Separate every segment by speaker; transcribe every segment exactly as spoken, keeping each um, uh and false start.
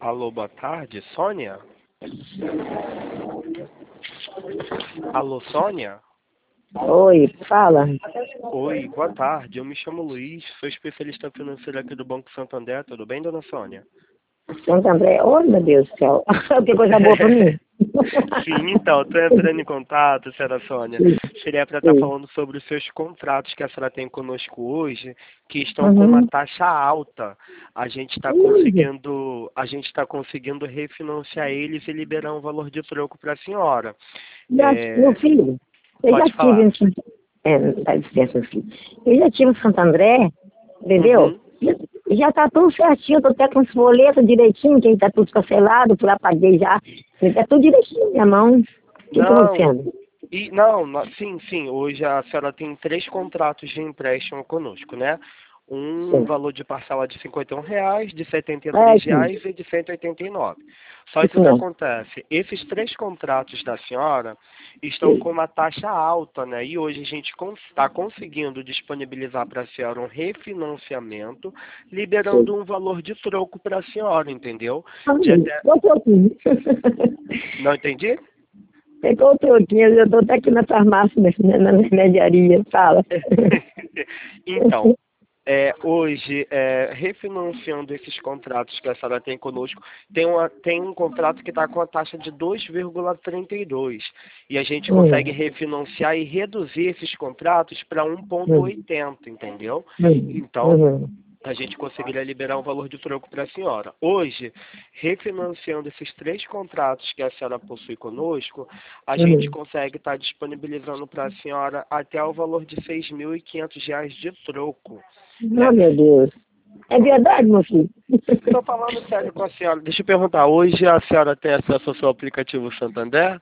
Speaker 1: Alô, boa tarde, Sônia? Alô, Sônia?
Speaker 2: Oi, fala.
Speaker 1: Oi, boa tarde, eu me chamo Luiz, sou especialista financeiro aqui do Banco Santander, tudo bem, dona Sônia?
Speaker 2: Santo André, oh meu Deus do céu, que coisa boa pra mim.
Speaker 1: Sim, então, estou entrando em contato, senhora Sônia. Seria para estar
Speaker 2: Sim.
Speaker 1: falando sobre os seus contratos que a senhora tem conosco hoje, que estão com uma
Speaker 2: Uhum.
Speaker 1: taxa alta. A gente está
Speaker 2: Ih,
Speaker 1: conseguindo, a gente está conseguindo refinanciar eles e liberar um valor de troco para a senhora.
Speaker 2: já, meu
Speaker 1: É,
Speaker 2: filho, eu já
Speaker 1: pode
Speaker 2: tive
Speaker 1: falar.
Speaker 2: em Santo é, dá licença, meu filho. Eu já tive em Santo André, entendeu?
Speaker 1: Uhum.
Speaker 2: E já tá tudo certinho, tô até com os boletos direitinho, que tá tudo cancelado, por lá paguei já. Tá tudo direitinho na minha mão. O que que eu vou
Speaker 1: Não,
Speaker 2: sendo?
Speaker 1: e não, não, sim, sim. Hoje a senhora tem três contratos de empréstimo conosco, né? Um
Speaker 2: Sim.
Speaker 1: valor de parcela de cinquenta e um reais, de setenta e
Speaker 2: É,
Speaker 1: três
Speaker 2: sim,
Speaker 1: reais e de cento e oitenta e nove. Só que
Speaker 2: isso
Speaker 1: o que
Speaker 2: mesmo.
Speaker 1: acontece? Esses três contratos da senhora estão
Speaker 2: Sim.
Speaker 1: com uma taxa alta, né? E hoje a gente está conseguindo disponibilizar para a senhora um refinanciamento, liberando
Speaker 2: Sim.
Speaker 1: um valor de troco para a senhora, entendeu? De
Speaker 2: Ai,
Speaker 1: até...
Speaker 2: tô aqui.
Speaker 1: Não entendi?
Speaker 2: Pegou o troquinho, eu tô até aqui na farmácia, na, na remediaria, fala.
Speaker 1: Então, é, hoje, é, refinanciando esses contratos que a senhora tem conosco, tem, uma, tem um contrato que está com a taxa de dois vírgula trinta e dois. E a gente consegue
Speaker 2: Hum,
Speaker 1: refinanciar e reduzir esses contratos para um vírgula
Speaker 2: hum,
Speaker 1: oitenta, entendeu?
Speaker 2: hum,
Speaker 1: Então,
Speaker 2: hum,
Speaker 1: a gente conseguiria liberar um valor de troco para a senhora. Hoje, refinanciando esses três contratos que a senhora possui conosco, a gente
Speaker 2: hum.
Speaker 1: consegue estar disponibilizando para a senhora até o valor de seis mil e quinhentos reais de troco,
Speaker 2: Oh,
Speaker 1: né?
Speaker 2: meu Deus. É verdade, meu filho.
Speaker 1: Estou falando sério com a senhora. Deixa eu perguntar, hoje a senhora tem acesso ao seu aplicativo Santander?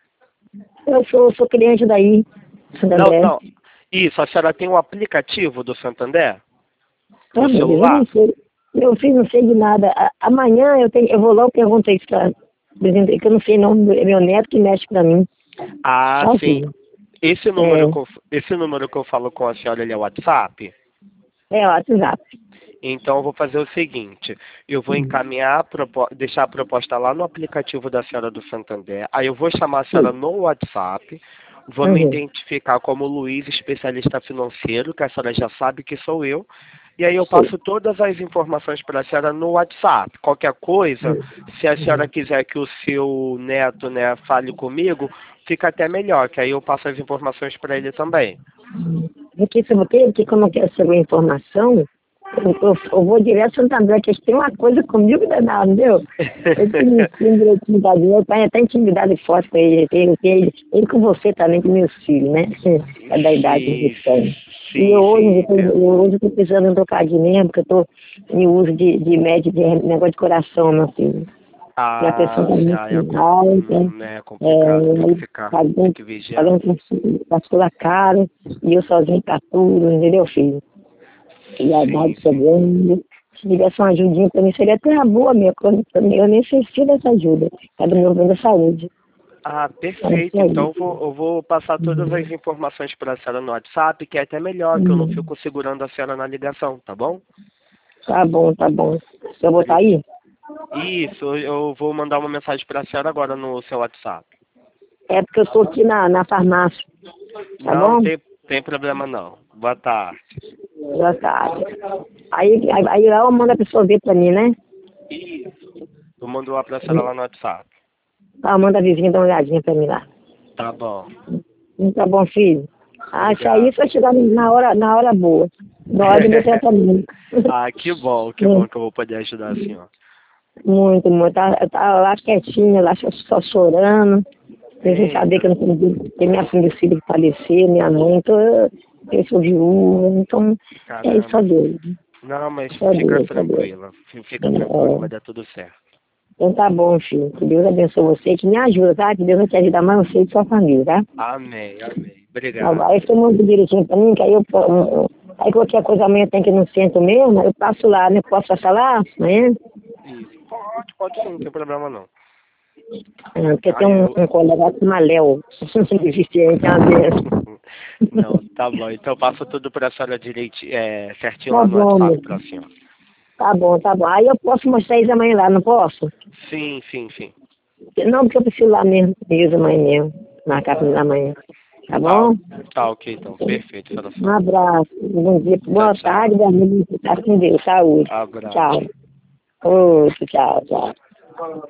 Speaker 2: Eu sou, sou cliente daí, Santo
Speaker 1: Não,
Speaker 2: André.
Speaker 1: não. Isso, a senhora tem o aplicativo do Santander
Speaker 2: Oh,
Speaker 1: no
Speaker 2: meu Deus, eu não
Speaker 1: celular?
Speaker 2: sei. Meu filho não sei de nada. A- amanhã eu, tenho, eu vou logo perguntar isso pra presidente, que eu não sei o nome, do- é meu neto que mexe pra mim.
Speaker 1: Ah,
Speaker 2: Tá,
Speaker 1: sim.
Speaker 2: filho?
Speaker 1: Esse número
Speaker 2: É,
Speaker 1: que eu, esse número que eu falo com a senhora, ele é o WhatsApp?
Speaker 2: é o WhatsApp.
Speaker 1: Então eu vou fazer o seguinte, eu vou
Speaker 2: Hum,
Speaker 1: encaminhar, a propo- deixar a proposta lá no aplicativo da senhora do Santander, aí eu vou chamar a senhora
Speaker 2: sim.
Speaker 1: no WhatsApp, vou me
Speaker 2: Uhum.
Speaker 1: identificar como Luiz, especialista financeiro, que a senhora já sabe que sou eu, e aí eu
Speaker 2: Sim.
Speaker 1: passo todas as informações para a senhora no WhatsApp. Qualquer coisa, se a senhora
Speaker 2: Uhum.
Speaker 1: quiser que o seu neto, né, fale comigo, fica até melhor, que aí eu passo as informações para ele também.
Speaker 2: Porque se eu tenho, que como eu quero saber informação, eu, eu, eu vou direto ao Santo André, que eles têm uma coisa comigo danada, entendeu? Ele que me ensina direitinho da vida, eu tenho até intimidade forte com ele, ele, ele, ele com você também, com meus filhos, né? É da idade que
Speaker 1: Sim,
Speaker 2: eles têm. E eu
Speaker 1: sim,
Speaker 2: hoje,
Speaker 1: sim,
Speaker 2: eu tô-
Speaker 1: entendo.
Speaker 2: eu hoje estou precisando de um trocadinho mesmo, porque eu estou em uso de, de médio de negócio de coração, meu filho. E a pressão
Speaker 1: Ah,
Speaker 2: está
Speaker 1: sim,
Speaker 2: muito
Speaker 1: ah, é, com-
Speaker 2: alta,
Speaker 1: hum, é complicado, tem que
Speaker 2: é,
Speaker 1: ficar, tem
Speaker 2: pagando,
Speaker 1: que vigiar.
Speaker 2: pagando com pastor caro, e eu sozinho para tudo, entendeu, filho? E a idade
Speaker 1: Sim, sim.
Speaker 2: chegando. Se tivesse uma ajudinha para mim, seria até uma boa, minha coisa. Eu nem preciso dessa ajuda. É do meu bem da saúde.
Speaker 1: Ah,
Speaker 2: É da
Speaker 1: perfeito. Então
Speaker 2: saúde.
Speaker 1: eu vou, eu vou passar todas as
Speaker 2: Uhum.
Speaker 1: informações para a senhora no WhatsApp, que é até melhor, que eu não
Speaker 2: Uhum.
Speaker 1: fico segurando a senhora na ligação, tá bom?
Speaker 2: Tá bom, tá bom. Se eu botar
Speaker 1: Bri-
Speaker 2: aí?
Speaker 1: Isso, eu vou mandar uma mensagem para a senhora agora no seu WhatsApp.
Speaker 2: É porque eu estou aqui na, na farmácia. Tá
Speaker 1: Não
Speaker 2: bom?
Speaker 1: tem, tem problema não. Boa tarde.
Speaker 2: Já tá. Aí, aí, aí lá eu mando a pessoa ver pra mim, né?
Speaker 1: Isso. Eu mando lá para a senhora lá no WhatsApp.
Speaker 2: Ah, manda a vizinha dar uma olhadinha pra mim lá.
Speaker 1: Tá bom.
Speaker 2: Hum, Tá bom, filho. Ah, isso aí
Speaker 1: Obrigado.
Speaker 2: vai chegar na hora, na hora boa. Na hora do meu tratamento.
Speaker 1: Ah, que bom, que bom
Speaker 2: Hum,
Speaker 1: que eu vou poder ajudar a senhora.
Speaker 2: Muito, muito. Tá, tá lá quietinha, lá só, só chorando. Sem saber que
Speaker 1: Eita,
Speaker 2: eu não tenho tem minha filha filha que faleceu, minha mãe, então eu, eu sou viúva, então é isso, só
Speaker 1: caramba.
Speaker 2: Deus.
Speaker 1: Não, mas
Speaker 2: Só
Speaker 1: fica
Speaker 2: Deus, só Deus.
Speaker 1: tranquila. Fi- Fica tranquila, vai
Speaker 2: É,
Speaker 1: dar tudo certo.
Speaker 2: então tá bom, filho. Que Deus abençoe você, que me ajuda, tá? Que Deus vai te ajudar mais você e sua família, tá?
Speaker 1: Amém, amém. Obrigado.
Speaker 2: Aí você manda direitinho pra mim, que aí eu po- um, um, aí qualquer coisa amanhã tem que ir no centro mesmo, eu passo lá, né? Posso passar lá amanhã?
Speaker 1: Isso. Pode, pode sim, não tem problema não.
Speaker 2: Ah, porque tem
Speaker 1: Aí
Speaker 2: um,
Speaker 1: eu.
Speaker 2: um colega que chama Léo, deficiente, é uma benção.
Speaker 1: Não, tá bom. Então eu passo tudo pra senhora direito, é, certinho
Speaker 2: Tá
Speaker 1: lá no
Speaker 2: bom,
Speaker 1: WhatsApp
Speaker 2: meu.
Speaker 1: pra senhora.
Speaker 2: Tá bom, tá bom. Aí eu posso mostrar eles amanhã lá, não posso?
Speaker 1: Sim, sim, sim.
Speaker 2: Não, porque eu preciso lá mesmo, eles amanhã mesmo, marcar pra eles amanhã. Tá
Speaker 1: Tá,
Speaker 2: bom?
Speaker 1: tá ok, então. Perfeito, senhora
Speaker 2: Um
Speaker 1: Sônia.
Speaker 2: abraço, bom dia,
Speaker 1: Tchau,
Speaker 2: boa
Speaker 1: tchau.
Speaker 2: tarde, amigo, tá com Deus, saúde.
Speaker 1: Abraço.
Speaker 2: Tchau. Outro, tchau, tchau.